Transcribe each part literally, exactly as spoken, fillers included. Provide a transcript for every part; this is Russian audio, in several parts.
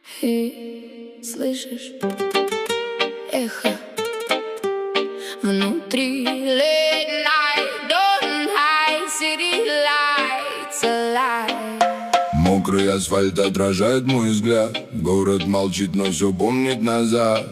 И слышишь эхо внутри. Late night, don't hide, city lights alive. Мокрый асфальт отражает мой взгляд. Город молчит, но все помнит назад.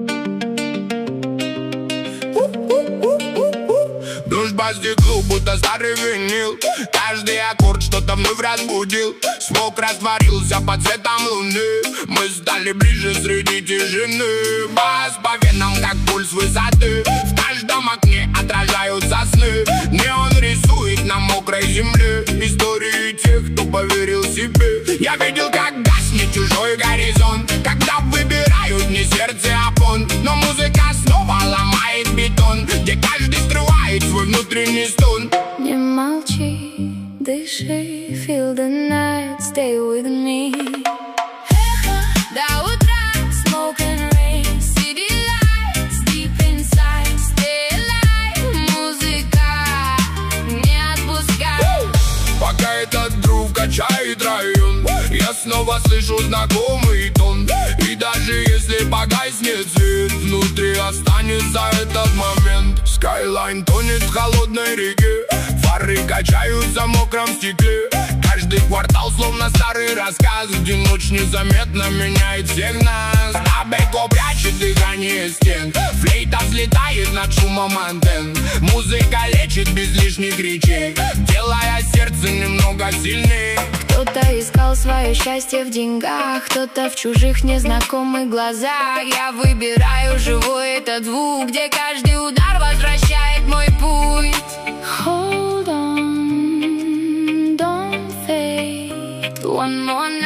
Дождь по стеклу, будто старый винил. Каждый аккорд что-то вновь разбудил. Смог растворился под цветом луны. Мы стали ближе среди тишины. Бас по венам, как пульс высоты. В каждом окне отражаются сны. Неон рисует на мокрой земле истории тех, кто поверил себе. Я видел, как гаснет чужой горизонт, когда выбирают не сердце, а фон. Но музыка снова ломает бетон, где каждый скрывает свой внутренний стон. Не молчи, дыши, feel the night, stay with me. Эхо до утра, smoke and rain, city lights, deep inside, stay alive. Музыка не отпускай. Пока этот грув качает район, я снова слышу знакомый тон. И даже если погаснет свет, внутри останется этот момент. Скайлайн тонет в холодной реке, фары качаются в мокром стекле. Каждый квартал словно старый рассказ, где ночь незаметно меняет всех нас. Абеко прячет дыхание стен, флейта взлетает над шумом антенн. Музыка лечит без лишних речей, делая сердце немного сильнее. Кто-то искал свое счастье в деньгах, кто-то в чужих незнакомых глазах. Я выбираю живой этот звук, где каждый удар возвращает мой путь. Hold on, don't fade. One more